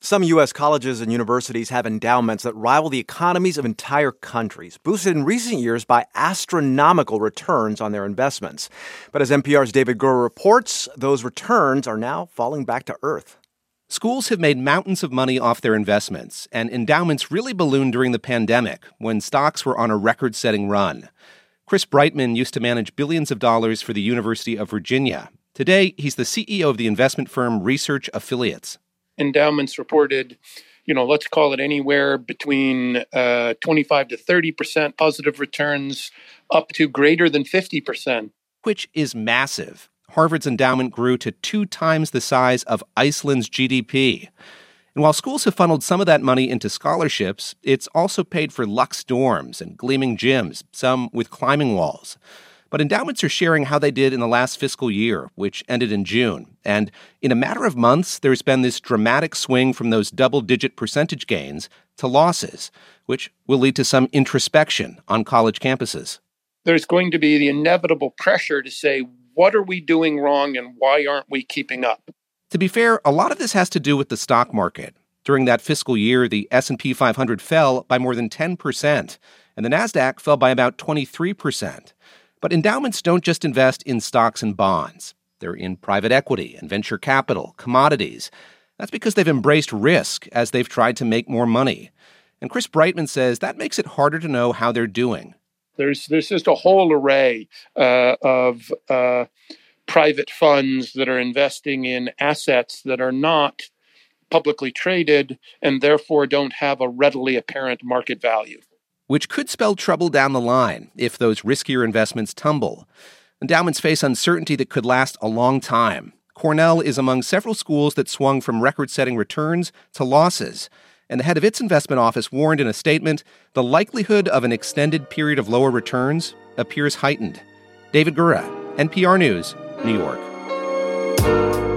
Some U.S. colleges and universities have endowments that rival the economies of entire countries, boosted in recent years by astronomical returns on their investments. But as NPR's David Gura reports, those returns are now falling back to earth. Schools have made mountains of money off their investments, and endowments really ballooned during the pandemic when stocks were on a record-setting run. Chris Brightman used to manage billions of dollars for the University of Virginia. Today, he's the CEO of the investment firm Research Affiliates. Endowments reported, let's call it anywhere between 25 to 30% positive returns up to greater than 50%. Which is massive. Harvard's endowment grew to 2 times the size of Iceland's GDP. And while schools have funneled some of that money into scholarships, it's also paid for luxe dorms and gleaming gyms, some with climbing walls. But endowments are sharing how they did in the last fiscal year, which ended in June. And in a matter of months, there's been this dramatic swing from those double-digit percentage gains to losses, which will lead to some introspection on college campuses. There's going to be the inevitable pressure to say, what are we doing wrong and why aren't we keeping up? To be fair, a lot of this has to do with the stock market. During that fiscal year, the S&P 500 fell by more than 10%, and the NASDAQ fell by about 23%. But endowments don't just invest in stocks and bonds. They're in private equity and venture capital, commodities. That's because they've embraced risk as they've tried to make more money. And Chris Brightman says that makes it harder to know how they're doing. There's just a whole array of private funds that are investing in assets that are not publicly traded and therefore don't have a readily apparent market value. Which could spell trouble down the line if those riskier investments tumble. Endowments face uncertainty that could last a long time. Cornell is among several schools that swung from record-setting returns to losses. And the head of its investment office warned in a statement, the likelihood of an extended period of lower returns appears heightened. David Gura, NPR News, New York.